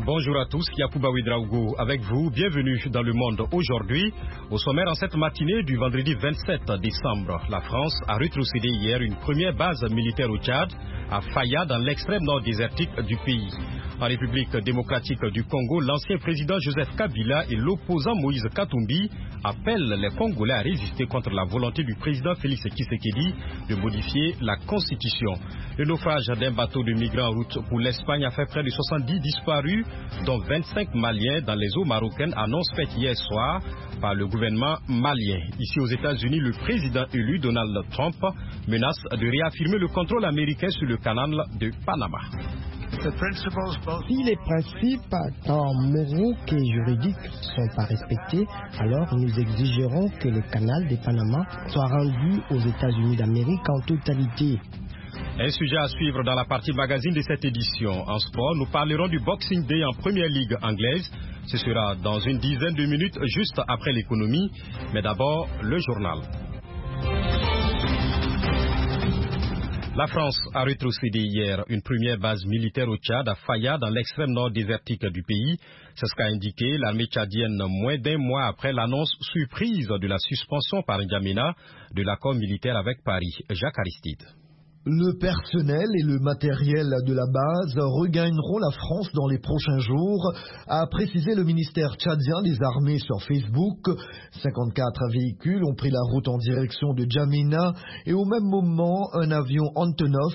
Bonjour à tous, Yacouba Ouedraogo avec vous, bienvenue dans Le Monde aujourd'hui. Au sommaire en cette matinée du vendredi 27 décembre, la France a rétrocédé hier une première base militaire au Tchad, à Faya, dans l'extrême nord désertique du pays. En République démocratique du Congo, l'ancien président Joseph Kabila et l'opposant Moïse Katumbi appellent les Congolais à résister contre la volonté du président Félix Tshisekedi de modifier la Constitution. Le naufrage d'un bateau de migrants en route pour l'Espagne a fait près de 70 disparus, dont 25 Maliens dans les eaux marocaines, annonce faite hier soir par le gouvernement malien. Ici aux États-Unis, le président élu Donald Trump menace de réaffirmer le contrôle américain sur le canal de Panama. Si les principes tant moraux que juridiques ne sont pas respectés, alors nous exigerons que le canal de Panama soit rendu aux États-Unis d'Amérique en totalité. Un sujet à suivre dans la partie magazine de cette édition. En sport, nous parlerons du Boxing Day en Première Ligue anglaise. Ce sera dans une dizaine de minutes, juste après l'économie. Mais d'abord, le journal. La France a rétrocédé hier une première base militaire au Tchad, à Faya, dans l'extrême nord désertique du pays. C'est ce qu'a indiqué l'armée tchadienne moins d'un mois après l'annonce surprise de la suspension par N'Djamena de l'accord militaire avec Paris. Jacques Aristide. Le personnel et le matériel de la base regagneront la France dans les prochains jours, a précisé le ministère tchadien des armées sur Facebook. 54 véhicules ont pris la route en direction de N'Djamena et au même moment, un avion Antonov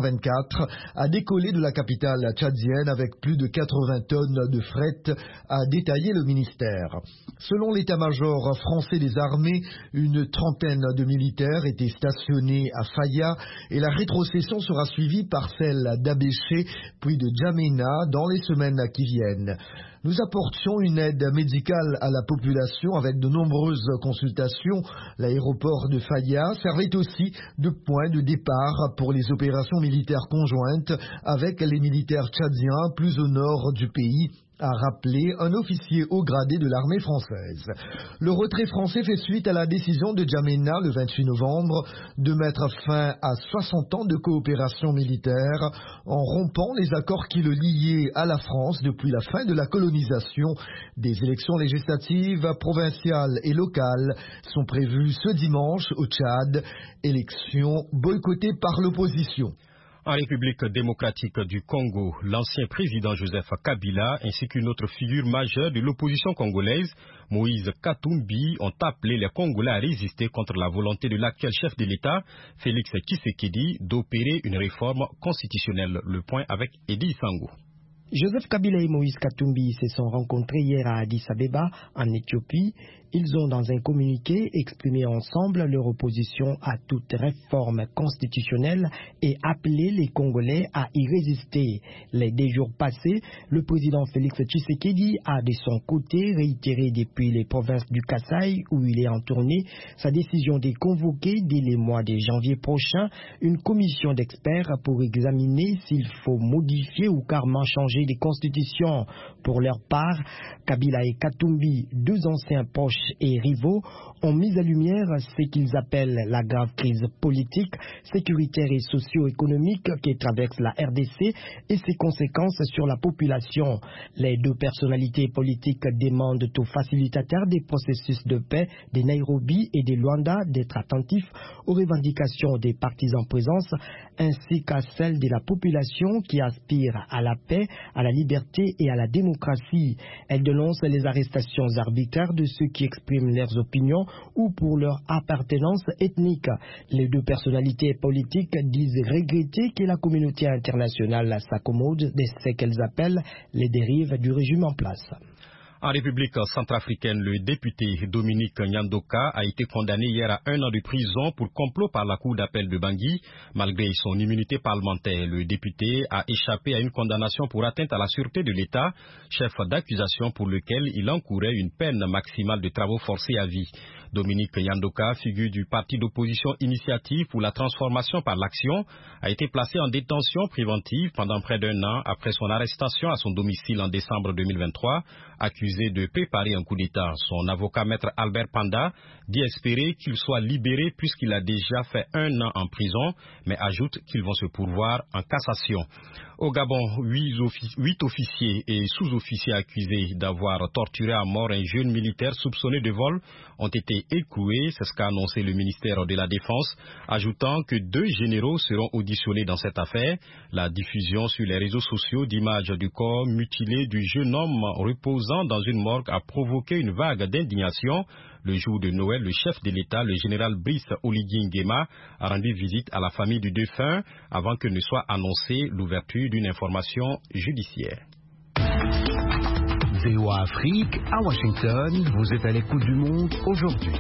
124 a décollé de la capitale tchadienne avec plus de 80 tonnes de fret, a détaillé le ministère. Selon l'état-major français des armées, une trentaine de militaires étaient stationnés à Faya et la rétrocession sera suivie par celle d'Abéché puis de N'Djamena dans les semaines qui viennent. Nous apportions une aide médicale à la population avec de nombreuses consultations. L'aéroport de Faya servait aussi de point de départ pour les opérations militaires conjointes avec les militaires tchadiens plus au nord du pays, a rappelé un officier haut gradé de l'armée française. Le retrait français fait suite à la décision de N'Djamena le 28 novembre de mettre fin à 60 ans de coopération militaire en rompant les accords qui le liaient à la France depuis la fin de la colonisation. Des élections législatives, provinciales et locales sont prévues ce dimanche au Tchad, élections boycottées par l'opposition. En République démocratique du Congo, l'ancien président Joseph Kabila ainsi qu'une autre figure majeure de l'opposition congolaise, Moïse Katumbi, ont appelé les Congolais à résister contre la volonté de l'actuel chef de l'État, Félix Tshisekedi, d'opérer une réforme constitutionnelle. Le point avec Edi Sango. Joseph Kabila et Moïse Katumbi se sont rencontrés hier à Addis Abeba, en Éthiopie. Ils ont, dans un communiqué, exprimé ensemble leur opposition à toute réforme constitutionnelle et appelé les Congolais à y résister. Les 2 jours passés, le président Félix Tshisekedi a de son côté réitéré depuis les provinces du Kasaï, où il est en tournée, sa décision de convoquer dès le mois de janvier prochain une commission d'experts pour examiner s'il faut modifier ou carrément changer les constitutions. Pour leur part, Kabila et Katumbi, 2 anciens proches et rivaux, ont mis à lumière ce qu'ils appellent la grave crise politique, sécuritaire et socio-économique qui traverse la RDC et ses conséquences sur la population. Les 2 personnalités politiques demandent aux facilitateurs des processus de paix de Nairobi et de Luanda d'être attentifs aux revendications des partis en présence ainsi qu'à celles de la population qui aspire à la paix, à la liberté et à la démocratie. Elles dénoncent les arrestations arbitraires de ceux qui expriment leurs opinions ou pour leur appartenance ethnique. Les 2 personnalités politiques disent regretter que la communauté internationale s'accommode de ce qu'elles appellent les dérives du régime en place. En République centrafricaine, le député Dominique Nyandoka a été condamné hier à 1 an de prison pour complot par la cour d'appel de Bangui. Malgré son immunité parlementaire, le député a échappé à une condamnation pour atteinte à la sûreté de l'État, chef d'accusation pour lequel il encourait une peine maximale de travaux forcés à vie. Dominique Nyandoka, figure du parti d'opposition Initiative pour la transformation par l'action, a été placé en détention préventive pendant près d'1 an après son arrestation à son domicile en décembre 2023, accusé accusé de préparer un coup d'État. Son avocat, maître Albert Panda, dit espérer qu'il soit libéré puisqu'il a déjà fait 1 an en prison, mais ajoute qu'ils vont se pourvoir en cassation. Au Gabon, 8 officiers et sous-officiers accusés d'avoir torturé à mort un jeune militaire soupçonné de vol ont été écroués, c'est ce qu'a annoncé le ministère de la Défense, ajoutant que 2 généraux seront auditionnés dans cette affaire. La diffusion sur les réseaux sociaux d'images du corps mutilé du jeune homme reposant dans une morgue a provoqué une vague d'indignation. Le jour de Noël, le chef de l'État, le général Brice Oligui Nguema, a rendu visite à la famille du défunt avant que ne soit annoncée l'ouverture d'une information judiciaire. VOA Afrique, à Washington, vous êtes à l'écoute du monde aujourd'hui.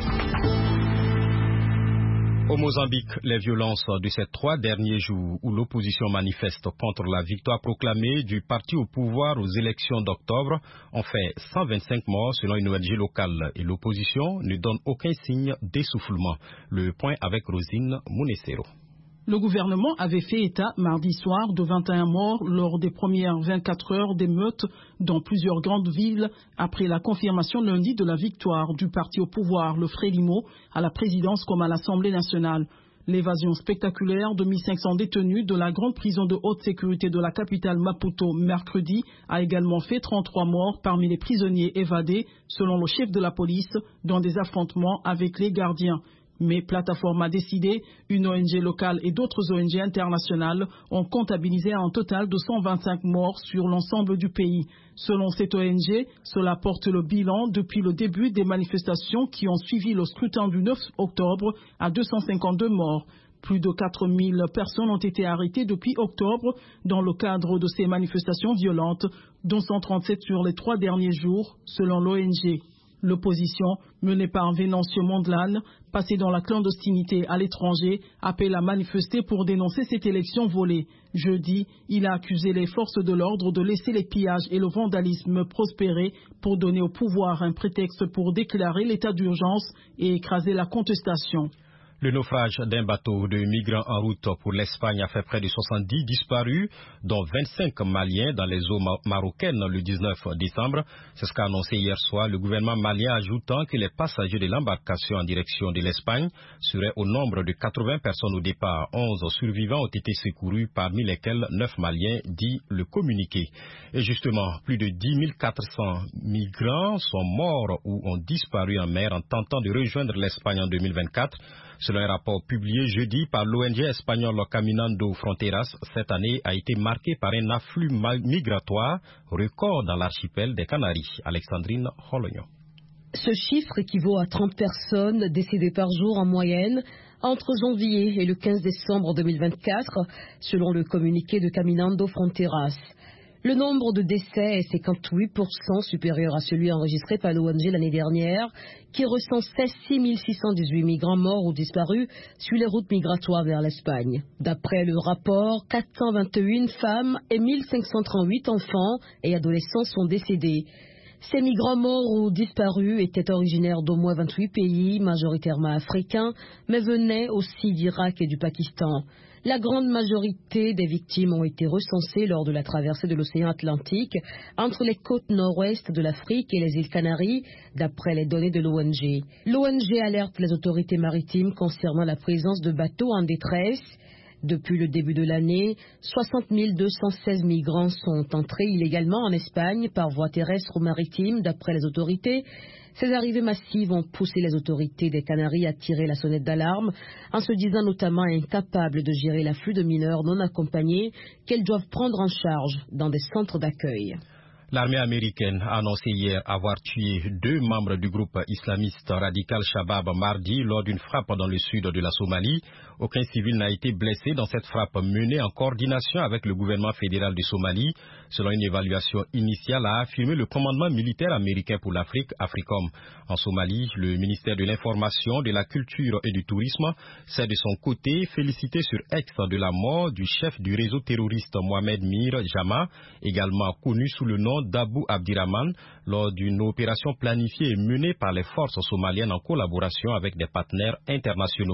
Au Mozambique, les violences de ces 3 derniers jours où l'opposition manifeste contre la victoire proclamée du parti au pouvoir aux élections d'octobre ont fait 125 morts selon une ONG locale et l'opposition ne donne aucun signe d'essoufflement. Le point avec Rosine Munessero. Le gouvernement avait fait état mardi soir de 21 morts lors des premières 24 heures d'émeutes dans plusieurs grandes villes après la confirmation lundi de la victoire du parti au pouvoir, le Frélimo, à la présidence comme à l'Assemblée nationale. L'évasion spectaculaire de 1500 détenus de la grande prison de haute sécurité de la capitale Maputo mercredi a également fait 33 morts parmi les prisonniers évadés, selon le chef de la police, dans des affrontements avec les gardiens. Mais Plateforme a décidé, une ONG locale et d'autres ONG internationales ont comptabilisé un total de 125 morts sur l'ensemble du pays. Selon cette ONG, cela porte le bilan depuis le début des manifestations qui ont suivi le scrutin du 9 octobre à 252 morts. Plus de 4000 personnes ont été arrêtées depuis octobre dans le cadre de ces manifestations violentes, dont 137 sur les 3 derniers jours, selon l'ONG. L'opposition, menée par Venancio Mondlane, passé dans la clandestinité à l'étranger, appelle à manifester pour dénoncer cette élection volée. Jeudi, il a accusé les forces de l'ordre de laisser les pillages et le vandalisme prospérer pour donner au pouvoir un prétexte pour déclarer l'état d'urgence et écraser la contestation. Le naufrage d'un bateau de migrants en route pour l'Espagne a fait près de 70 disparus, dont 25 Maliens dans les eaux marocaines le 19 décembre. C'est ce qu'a annoncé hier soir le gouvernement malien, ajoutant que les passagers de l'embarcation en direction de l'Espagne seraient au nombre de 80 personnes au départ. 11 survivants ont été secourus, parmi lesquels 9 Maliens, dit le communiqué. Et justement, plus de 10 400 migrants sont morts ou ont disparu en mer en tentant de rejoindre l'Espagne en 2024. Selon un rapport publié jeudi par l'ONG espagnole Caminando Fronteras, cette année a été marquée par un afflux migratoire record dans l'archipel des Canaries. Alexandrine Holognon. Ce chiffre équivaut à 30 personnes décédées par jour en moyenne entre janvier et le 15 décembre 2024, selon le communiqué de Caminando Fronteras. Le nombre de décès est 58% supérieur à celui enregistré par l'ONG l'année dernière, qui recensait 6 618 migrants morts ou disparus sur les routes migratoires vers l'Espagne. D'après le rapport, 421 femmes et 1538 enfants et adolescents sont décédés. Ces migrants morts ou disparus étaient originaires d'au moins 28 pays, majoritairement africains, mais venaient aussi d'Irak et du Pakistan. La grande majorité des victimes ont été recensées lors de la traversée de l'océan Atlantique entre les côtes nord-ouest de l'Afrique et les îles Canaries, d'après les données de l'ONG. L'ONG alerte les autorités maritimes concernant la présence de bateaux en détresse. Depuis le début de l'année, 60 216 migrants sont entrés illégalement en Espagne par voie terrestre ou maritime, d'après les autorités. Ces arrivées massives ont poussé les autorités des Canaries à tirer la sonnette d'alarme, en se disant notamment incapables de gérer l'afflux de mineurs non accompagnés qu'elles doivent prendre en charge dans des centres d'accueil. L'armée américaine a annoncé hier avoir tué 2 membres du groupe islamiste radical Shabab mardi lors d'une frappe dans le sud de la Somalie. Aucun civil n'a été blessé dans cette frappe menée en coordination avec le gouvernement fédéral de Somalie, selon une évaluation initiale, a affirmé le commandement militaire américain pour l'Afrique, AFRICOM. En Somalie, le ministère de l'Information, de la Culture et du Tourisme s'est de son côté félicité sur X de la mort du chef du réseau terroriste Mohamed Mir Jama, également connu sous le nom d'Abu Abdirahman, lors d'une opération planifiée et menée par les forces somaliennes en collaboration avec des partenaires internationaux.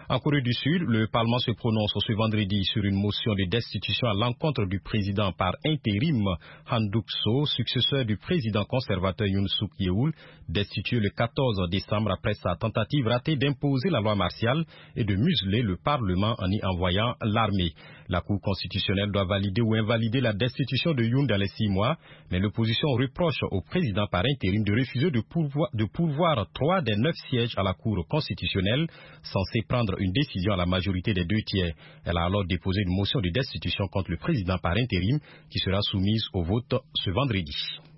En Corée du Sud, le Parlement se prononce ce vendredi sur une motion de destitution à l'encontre du président par intérim Han Duck-soo, successeur du président conservateur Yoon Suk-yeol, destitué le 14 décembre après sa tentative ratée d'imposer la loi martiale et de museler le Parlement en y envoyant l'armée. La Cour constitutionnelle doit valider ou invalider la destitution de Yoon dans les 6 mois, mais l'opposition reproche au président par intérim de refuser de pourvoir 3 des 9 sièges à la Cour constitutionnelle, censée prendre une décision à la majorité des 2 tiers. Elle a alors déposé une motion de destitution contre le président par intérim qui sera soumise au vote ce vendredi.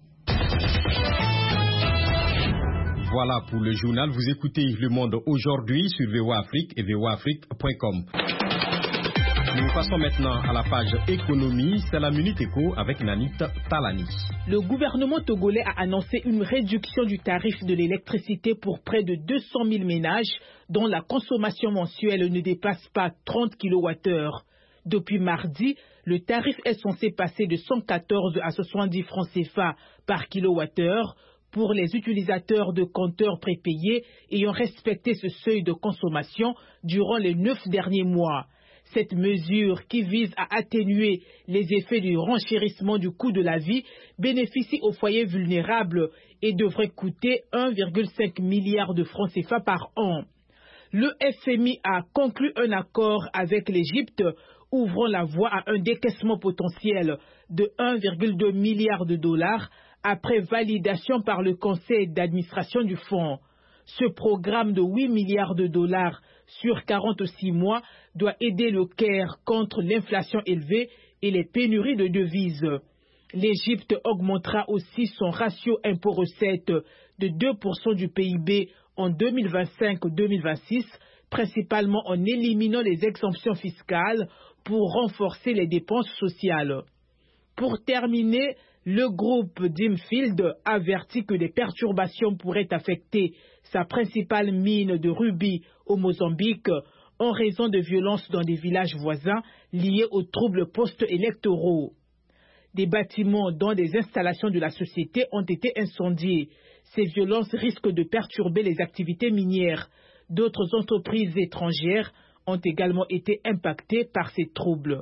Voilà pour le journal. Vous écoutez Le Monde aujourd'hui sur VOA Afrique et voaafrique.com. Nous passons maintenant à la page économie. C'est la Minute Éco avec Nanit Talani. Le gouvernement togolais a annoncé une réduction du tarif de l'électricité pour près de 200 000 ménages dont la consommation mensuelle ne dépasse pas 30 kWh. Depuis mardi, le tarif est censé passer de 114 à 70 francs CFA par kWh pour les utilisateurs de compteurs prépayés ayant respecté ce seuil de consommation durant les 9 derniers mois. Cette mesure, qui vise à atténuer les effets du renchérissement du coût de la vie, bénéficie aux foyers vulnérables et devrait coûter 1,5 milliard de francs CFA par an. Le FMI a conclu un accord avec l'Égypte, ouvrant la voie à un décaissement potentiel de 1,2 milliard de dollars après validation par le conseil d'administration du fonds. Ce programme de 8 milliards de dollars sur 46 mois doit aider le Caire contre l'inflation élevée et les pénuries de devises. L'Égypte augmentera aussi son ratio impôt-recette de 2% du PIB en 2025-2026, principalement en éliminant les exemptions fiscales pour renforcer les dépenses sociales. Pour terminer, le groupe Dimfield avertit que des perturbations pourraient affecter sa principale mine de rubis au Mozambique en raison de violences dans des villages voisins liés aux troubles post-électoraux. Des bâtiments dont des installations de la société ont été incendiés. Ces violences risquent de perturber les activités minières. D'autres entreprises étrangères ont également été impactées par ces troubles.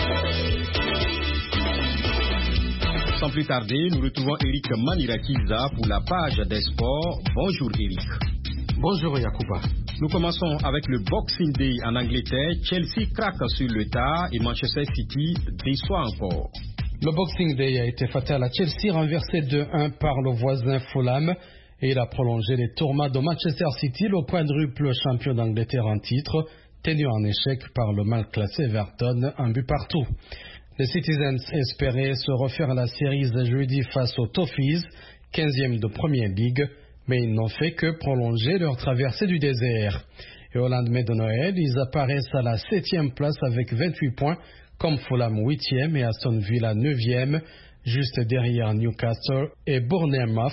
Sans plus tarder, nous retrouvons Eric Manirakiza pour la page des sports. Bonjour Eric. Bonjour Yacouba. Nous commençons avec le Boxing Day en Angleterre. Chelsea craque sur le tard et Manchester City déçoit encore. Le Boxing Day a été fatal à Chelsea, renversé 2-1 par le voisin Fulham, et il a prolongé les tourments de Manchester City, le quadruple champion d'Angleterre en titre, tenu en échec par le mal classé Everton, un but partout. Les Citizens espéraient se refaire la série jeudi face aux Toffees, 15e de Premier League, mais ils n'ont fait que prolonger leur traversée du désert. Et au lendemain de Noël, ils apparaissent à la 7e place avec 28 points, comme Fulham 8e et Aston Villa 9e, juste derrière Newcastle et Bournemouth,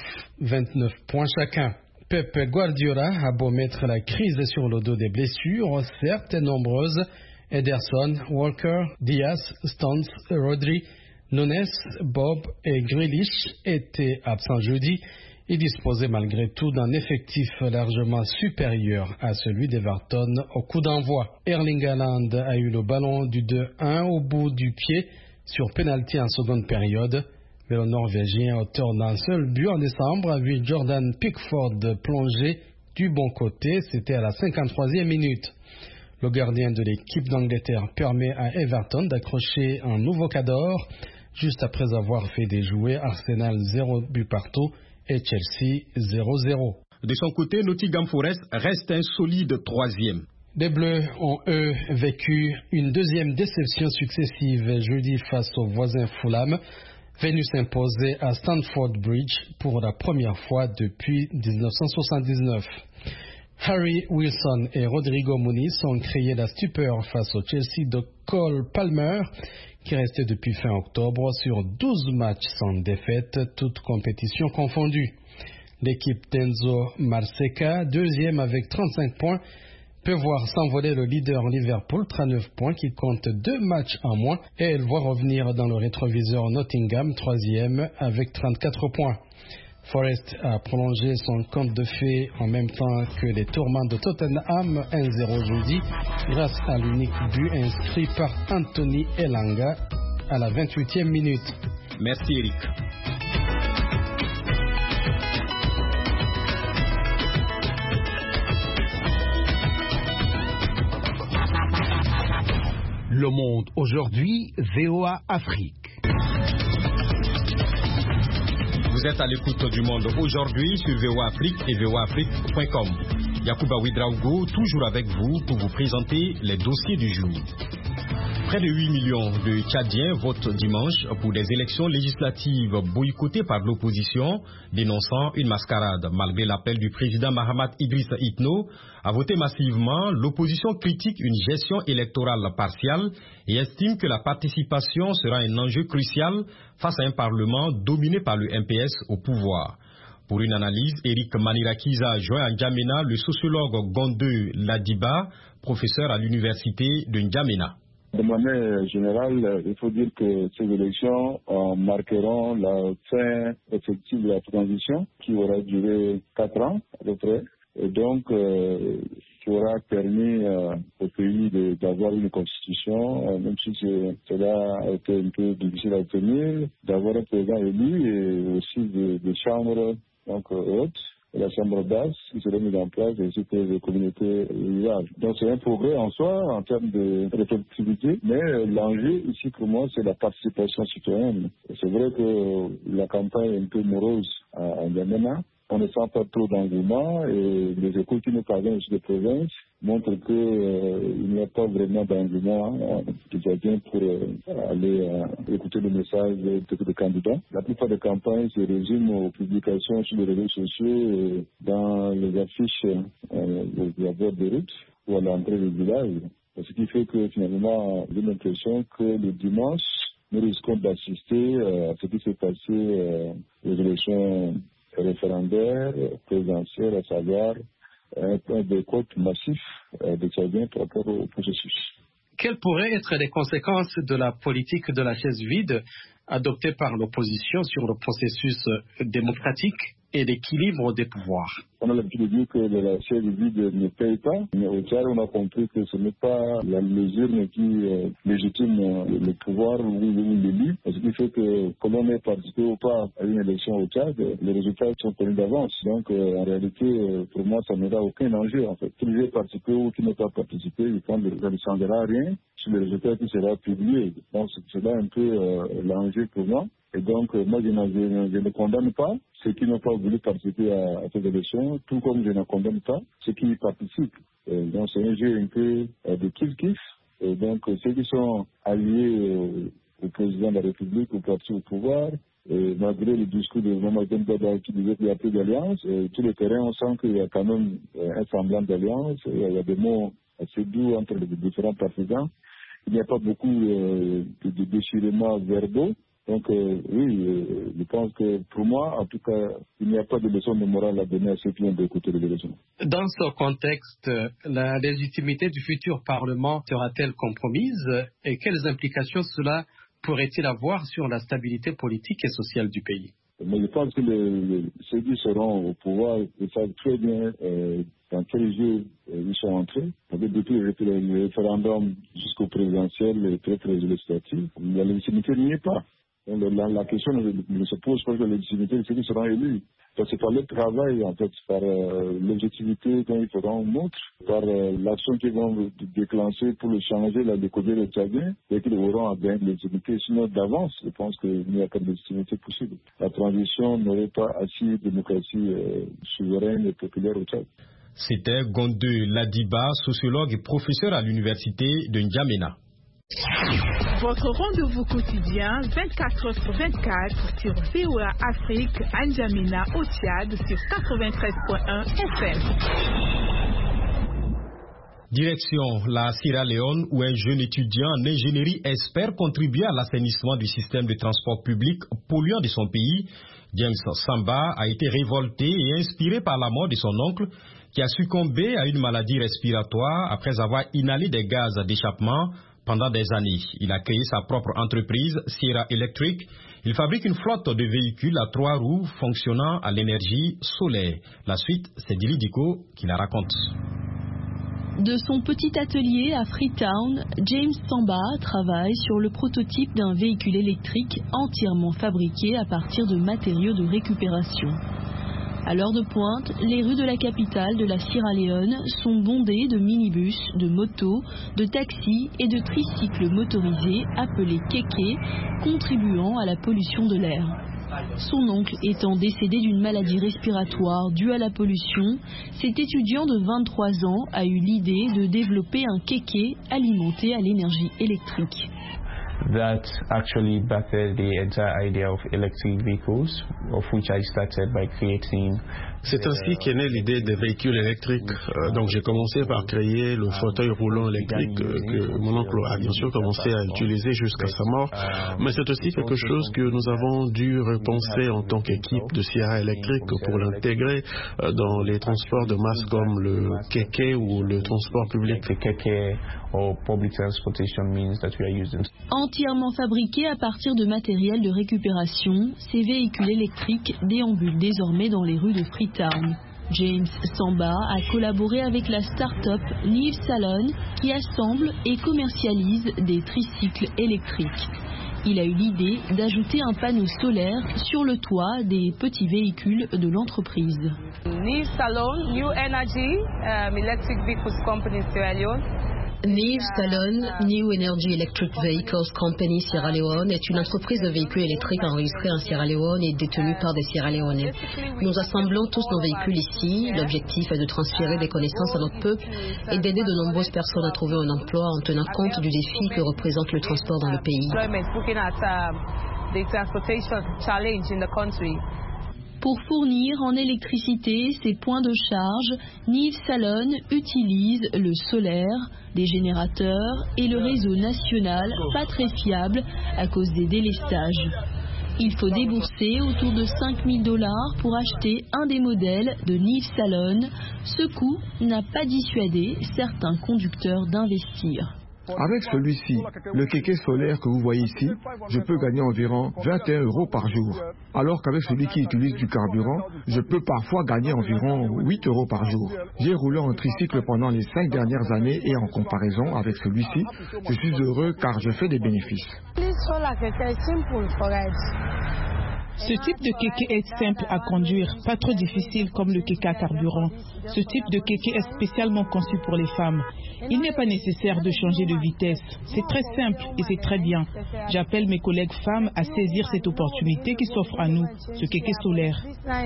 29 points chacun. Pep Guardiola a beau mettre la crise sur le dos des blessures, certes nombreuses. Ederson, Walker, Diaz, Stones, Rodri, Nunes, Bob et Grealish étaient absents jeudi. Ils disposaient malgré tout d'un effectif largement supérieur à celui d'Everton au coup d'envoi. Erling Haaland a eu le ballon du 2-1 au bout du pied sur pénalty en seconde période, mais le Norvégien, auteur d'un seul but en décembre, a vu Jordan Pickford plonger du bon côté. C'était à la 53e minute. Le gardien de l'équipe d'Angleterre permet à Everton d'accrocher un nouveau cador juste après avoir fait déjouer Arsenal 0 but partout et Chelsea 0-0. De son côté, Nottingham Forest reste un solide 3e. Les Bleus ont, eux, vécu une deuxième déception successive jeudi face au voisin Fulham, venu s'imposer à Stamford Bridge pour la première fois depuis 1979. Harry Wilson et Rodrigo Muniz ont créé la stupeur face au Chelsea de Cole Palmer, qui restait depuis fin octobre sur 12 matchs sans défaite, toutes compétitions confondues. L'équipe d'Enzo Marseca, deuxième avec 35 points, peut voir s'envoler le leader Liverpool, 39 points, qui compte 2 matchs en moins, et elle voit revenir dans le rétroviseur Nottingham, troisième avec 34 points. Forest a prolongé son compte de fait en même temps que les Tourments de Tottenham 1-0 jeudi grâce à l'unique but inscrit par Anthony Elanga à la 28e minute. Merci Eric. Le Monde aujourd'hui, VOA Afrique. Vous êtes à l'écoute du Monde aujourd'hui sur VOA Afrique et voaafrique.com. Yacouba Ouedraogo, toujours avec vous pour vous présenter les dossiers du jour. Près de 8 millions de Tchadiens votent dimanche pour des élections législatives boycottées par l'opposition, dénonçant une mascarade. Malgré l'appel du président Mahamat Idriss Itno à voter massivement, l'opposition critique une gestion électorale partiale et estime que la participation sera un enjeu crucial face à un parlement dominé par le MPS au pouvoir. Pour une analyse, Eric Manirakiza joint à N'Djamena le sociologue Gonde Ladiba, professeur à l'université de N'Djamena. De manière générale, il faut dire que ces élections marqueront la fin effective de la transition qui aura duré 4 ans à peu près et donc qui aura permis au pays d'avoir une constitution, même si cela a été un peu difficile à obtenir, d'avoir un président élu et aussi des chambres hautes. La chambre basse qui sera mise en place ainsi que les communautés rurales. Donc c'est un progrès en soi en termes de représentativité, mais l'enjeu ici pour moi c'est la participation citoyenne. C'est vrai que la campagne est un peu morose à N'Djamena. On ne sent pas trop d'engouement et les échos qui nous parviennent aussi des provinces montrent qu'il n'y a pas vraiment d'engouement des Tchadiens pour aller écouter le message des candidats. La plupart des campagnes se résument aux publications sur les réseaux sociaux, dans les affiches à bord des routes ou à l'entrée des villages. Ce qui fait que finalement, j'ai l'impression que le dimanche, nous risquons d'assister à ce qui s'est passé aux élections référendaire, présidentiel, à savoir un boycott massif des Tchadiens par rapport au processus. Quelles pourraient être les conséquences de la politique de la chaise vide adoptée par l'opposition sur le processus démocratique et l'équilibre des pouvoirs? On a l'habitude de dire que la chaise vide ne paye pas, mais au Tchad, on a compris que ce n'est pas la mesure qui légitime le pouvoir ou l'élu. Ce qui fait que, comme on ait participé ou pas à une élection au Tchad, les résultats sont connus d'avance. Donc, en réalité, pour moi, ça n'aura aucun enjeu, en fait. Qui ait participé ou qui n'a pas participé, ça ne changera rien sur le résultat qui sera publié. Donc, c'est là un peu l'enjeu pour moi. Et donc, moi, je ne condamne pas ceux qui n'ont pas voulu participer à ces élections, tout comme je ne condamne pas ceux qui y participent. Donc, c'est un jeu un peu de kiff-kiff. Et donc, ceux qui sont alliés au président de la République, au parti au pouvoir, et malgré le discours de Mamadou Bada qui disait qu'il n'y a plus d'alliance, sur le terrain, on sent qu'il y a quand même un semblant d'alliance. Il y a des mots assez doux entre les différents partisans. Il n'y a pas beaucoup de déchirements verbaux. Donc oui, je pense que pour moi, en tout cas, il n'y a pas de leçon de morale à donner à ceux qui ont d'écouter les élections. Dans ce contexte, la légitimité du futur Parlement sera-t-elle compromise et quelles implications cela pourrait-il avoir sur la stabilité politique et sociale du pays? Mais je pense que ceux qui seront au pouvoir, ils savent très bien dans quel jeu ils sont entrés. Depuis le référendum jusqu'au présidentiel et peut-être les législatives, la légitimité n'y est pas. La question ne se pose pas de la légitimité de ceux qui seront élus. C'est par le travail, en fait, par l'objectivité dont ils feront montre, par l'action qu'ils vont déclencher pour le changer, la découvrir les Tchadiens, et qu'ils auront à gagner de légitimité. Sinon, d'avance, je pense qu'il n'y a pas de légitimité possible. La transition n'aurait pas assis une démocratie souveraine et populaire au Tchad. C'était Gonde Ladiba, sociologue et professeur à l'université de N'Djamena. Votre rendez-vous quotidien 24h/24 sur VOA Afrique à N'Djamena au Tchad sur 93.1 FM. Direction la Sierra Leone où un jeune étudiant en ingénierie espère contribuer à l'assainissement du système de transport public polluant de son pays. James Samba a été révolté et inspiré par la mort de son oncle qui a succombé à une maladie respiratoire après avoir inhalé des gaz d'échappement pendant des années. Il a créé sa propre entreprise, Sierra Electric. Il fabrique une flotte de véhicules à 3 roues fonctionnant à l'énergie solaire. La suite, c'est Dili Diko qui la raconte. De son petit atelier à Freetown, James Samba travaille sur le prototype d'un véhicule électrique entièrement fabriqué à partir de matériaux de récupération. À l'heure de pointe, les rues de la capitale de la Sierra Leone sont bondées de minibus, de motos, de taxis et de tricycles motorisés appelés kékés, contribuant à la pollution de l'air. Son oncle étant décédé d'une maladie respiratoire due à la pollution, cet étudiant de 23 ans a eu l'idée de développer un kéké alimenté à l'énergie électrique. That actually battered the entire idea of electric vehicles, of which I started by creating. C'est ainsi qu'est née l'idée des véhicules électriques. Donc j'ai commencé par créer le fauteuil roulant électrique que mon oncle a bien sûr commencé à utiliser jusqu'à sa mort. Mais c'est aussi quelque chose que nous avons dû repenser en tant qu'équipe de Sierra Electric pour l'intégrer dans les transports de masse comme le kéké ou le transport public. Entièrement fabriqués à partir de matériel de récupération, ces véhicules électriques déambulent désormais dans les rues de Freetown. James Samba a collaboré avec la start-up Neve Salon qui assemble et commercialise des tricycles électriques. Il a eu l'idée d'ajouter un panneau solaire sur le toit des petits véhicules de l'entreprise. Neve Salon, New Energy, Electric Vehicles Company Sierra Leone. Neve Salon, New Energy Electric Vehicles Company Sierra Leone est une entreprise de véhicules électriques enregistrée en Sierra Leone et détenue par des Sierra Leonais. Nous assemblons tous nos véhicules ici. L'objectif est de transférer des connaissances à notre peuple et d'aider de nombreuses personnes à trouver un emploi en tenant compte du défi que représente le transport dans le pays. Pour fournir en électricité ces points de charge, Neve Salon utilise le solaire, des générateurs et le réseau national pas très fiable à cause des délestages. Il faut débourser autour de $5 000 pour acheter un des modèles de Neve Salon. Ce coût n'a pas dissuadé certains conducteurs d'investir. Avec celui-ci, le kéké solaire que vous voyez ici, je peux gagner environ 21 € par jour. Alors qu'avec celui qui utilise du carburant, je peux parfois gagner environ 8 € par jour. J'ai roulé en tricycle pendant les 5 dernières années et en comparaison avec celui-ci, je suis heureux car je fais des bénéfices. Ce type de kéké est simple à conduire, pas trop difficile comme le kéké à carburant. Ce type de kéké est spécialement conçu pour les femmes. Il n'est pas nécessaire de changer de vitesse. C'est très simple et c'est très bien. J'appelle mes collègues femmes à saisir cette opportunité qui s'offre à nous, ce kéké solaire.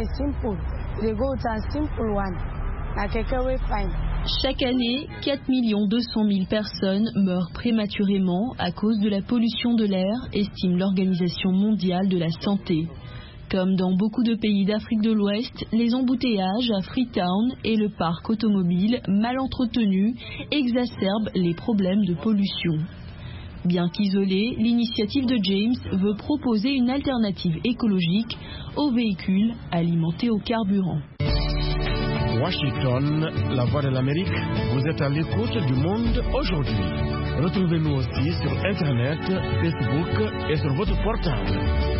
Chaque année, 4 200 000 personnes meurent prématurément à cause de la pollution de l'air, estime l'Organisation mondiale de la santé. Comme dans beaucoup de pays d'Afrique de l'Ouest, les embouteillages à Freetown et le parc automobile mal entretenu exacerbent les problèmes de pollution. Bien qu'isolée, l'initiative de James veut proposer une alternative écologique aux véhicules alimentés au carburant. Washington, la voix de l'Amérique, vous êtes à l'écoute du monde aujourd'hui. Retrouvez-nous aussi sur Internet, Facebook et sur votre portable.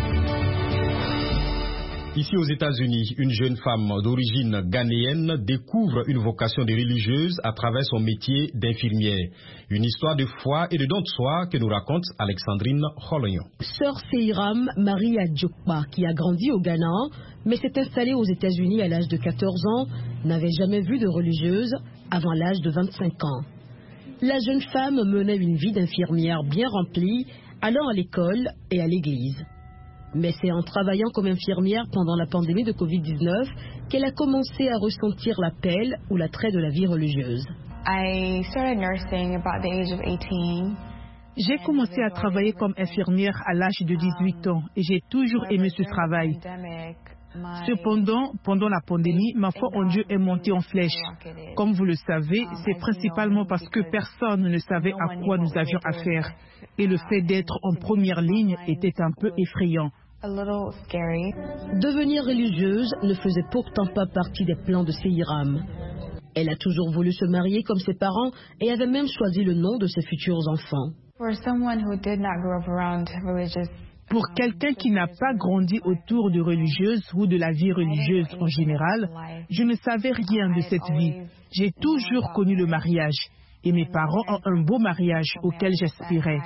Ici aux États-Unis, une jeune femme d'origine ghanéenne découvre une vocation de religieuse à travers son métier d'infirmière. Une histoire de foi et de don de soi que nous raconte Alexandrine Holoyon. Sœur Seiram Marie Adjokpa, qui a grandi au Ghana, mais s'est installée aux États-Unis à l'âge de 14 ans, n'avait jamais vu de religieuse avant l'âge de 25 ans. La jeune femme menait une vie d'infirmière bien remplie, allant à l'école et à l'église. Mais c'est en travaillant comme infirmière pendant la pandémie de Covid-19 qu'elle a commencé à ressentir l'appel ou l'attrait de la vie religieuse. J'ai commencé à travailler comme infirmière à l'âge de 18 ans et j'ai toujours aimé ce travail. Cependant, pendant la pandémie, ma foi en Dieu est montée en flèche. Comme vous le savez, c'est principalement parce que personne ne savait à quoi nous avions affaire. Et le fait d'être en première ligne était un peu effrayant. Devenir religieuse ne faisait pourtant pas partie des plans de Seiram. Elle a toujours voulu se marier comme ses parents et avait même choisi le nom de ses futurs enfants. Pour quelqu'un qui n'a pas grandi autour de religieuses ou de la vie religieuse en général, je ne savais rien de cette vie. J'ai toujours connu le mariage et mes parents ont un beau mariage auquel j'aspirais.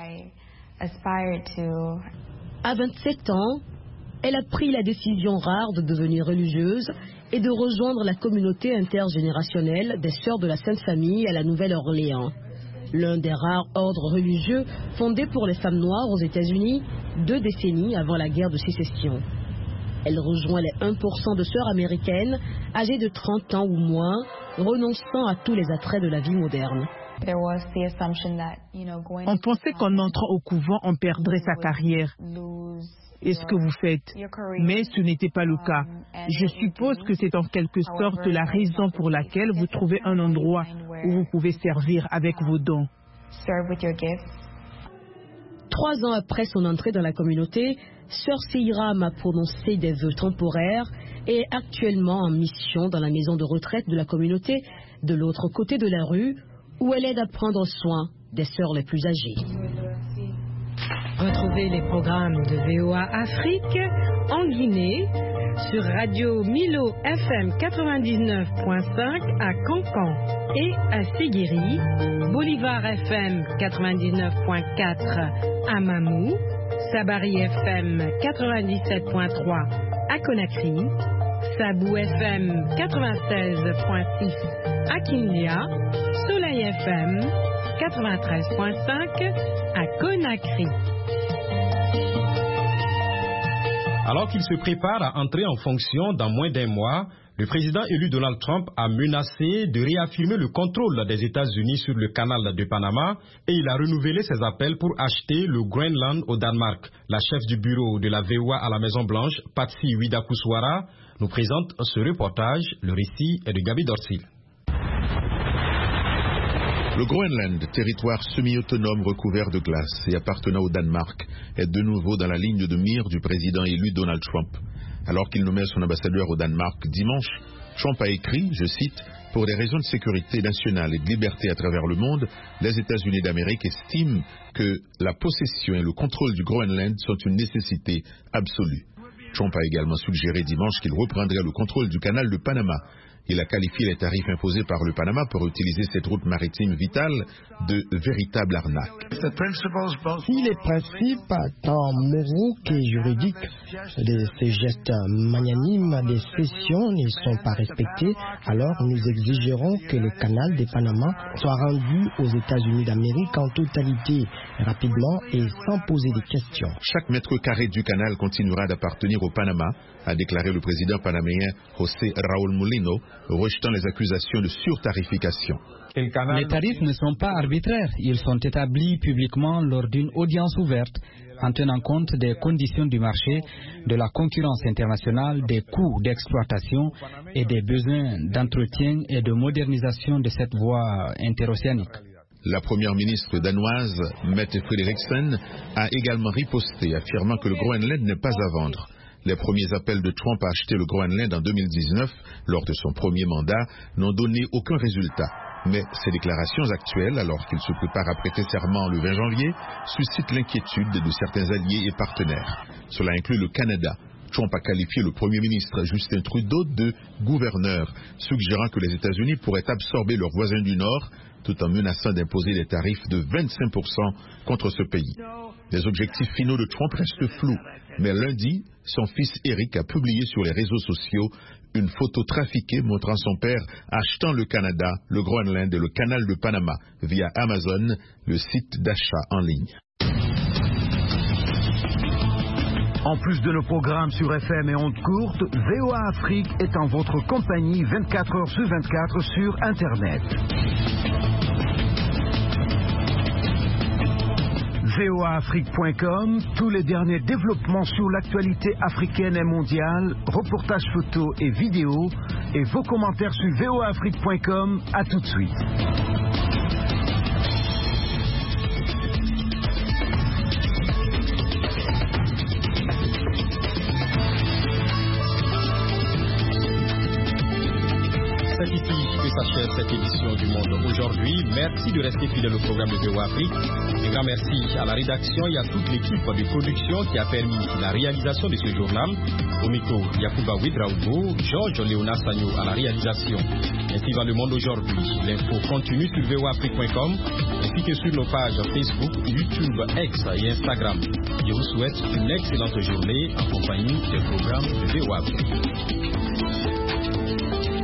À 27 ans, elle a pris la décision rare de devenir religieuse et de rejoindre la communauté intergénérationnelle des Sœurs de la Sainte Famille à la Nouvelle-Orléans. L'un des rares ordres religieux fondés pour les femmes noires aux États-Unis 2 décennies avant la guerre de sécession. Elle rejoint les 1% de sœurs américaines âgées de 30 ans ou moins, renonçant à tous les attraits de la vie moderne. On pensait qu'en entrant au couvent, on perdrait sa carrière et ce que vous faites, mais ce n'était pas le cas. Je suppose que c'est en quelque sorte la raison pour laquelle vous trouvez un endroit où vous pouvez servir avec vos dons. 3 ans après son entrée dans la communauté, Sœur Seiram a prononcé des vœux temporaires et est actuellement en mission dans la maison de retraite de la communauté, de l'autre côté de la rue, où elle aide à prendre soin des sœurs les plus âgées. Retrouvez les programmes de VOA Afrique en Guinée sur Radio Milo FM 99.5 à Cancan et à Séguéri, Bolivar FM 99.4 à Mamou, Sabari FM 97.3 à Conakry, Sabou FM 96.6 à Kindia, Soleil FM 93.5 à Conakry. Alors qu'il se prépare à entrer en fonction dans moins d'1 mois, le président élu Donald Trump a menacé de réaffirmer le contrôle des États-Unis sur le canal de Panama et il a renouvelé ses appels pour acheter le Groenland au Danemark. La chef du bureau de la VOA à la Maison-Blanche, Patsy Widakuswara, nous présente ce reportage. Le récit est de Gaby Dorsil. Le Groenland, territoire semi-autonome recouvert de glace et appartenant au Danemark, est de nouveau dans la ligne de mire du président élu Donald Trump. Alors qu'il nommait son ambassadeur au Danemark dimanche, Trump a écrit, je cite, « Pour des raisons de sécurité nationale et de liberté à travers le monde, les États-Unis d'Amérique estiment que la possession et le contrôle du Groenland sont une nécessité absolue. » Trump a également suggéré dimanche qu'il reprendrait le contrôle du canal de Panama. Il a qualifié les tarifs imposés par le Panama pour utiliser cette route maritime vitale de véritable arnaque. Si les principes, tant moraux que juridiques, de ces gestes magnanimes des cessions ne sont pas respectés, alors nous exigerons que le canal de Panama soit rendu aux États-Unis d'Amérique en totalité, rapidement et sans poser de questions. Chaque mètre carré du canal continuera d'appartenir au Panama, a déclaré le président panaméen José Raúl Mulino, rejetant les accusations de surtarification. Les tarifs ne sont pas arbitraires, ils sont établis publiquement lors d'une audience ouverte en tenant compte des conditions du marché, de la concurrence internationale, des coûts d'exploitation et des besoins d'entretien et de modernisation de cette voie interocéanique. La première ministre danoise, Mette Frederiksen, a également riposté, affirmant que le Groenland n'est pas à vendre. Les premiers appels de Trump à acheter le Groenland en 2019, lors de son premier mandat, n'ont donné aucun résultat. Mais ces déclarations actuelles, alors qu'il se prépare à prêter serment le 20 janvier, suscitent l'inquiétude de certains alliés et partenaires. Cela inclut le Canada. Trump a qualifié le Premier ministre Justin Trudeau de gouverneur, suggérant que les États-Unis pourraient absorber leurs voisins du Nord, tout en menaçant d'imposer des tarifs de 25% contre ce pays. Les objectifs finaux de Trump restent flous, mais lundi, son fils Eric a publié sur les réseaux sociaux une photo trafiquée montrant son père achetant le Canada, le Groenland et le canal de Panama via Amazon, le site d'achat en ligne. En plus de nos programmes sur FM et ondes courtes, VOA Afrique est en votre compagnie 24 heures sur 24 sur Internet. voaafrique.com, tous les derniers développements sur l'actualité africaine et mondiale, reportages photos et vidéos, et vos commentaires sur voaafrique.com. À tout de suite. C'est ici que s'achève cette cette édition du Monde aujourd'hui. Merci de rester fidèle au programme de VOA Afrique. Un grand merci à la rédaction et à toute l'équipe de production qui a permis la réalisation de ce journal. Au micro, Yacouba Ouedraogo, Georges Léonard Sagno à la réalisation. Ainsi va le Monde aujourd'hui. L'info continue sur voafrique.com ainsi que sur nos pages Facebook, YouTube, X et Instagram. Je vous souhaite une excellente journée en compagnie des programmes de VOA Afrique.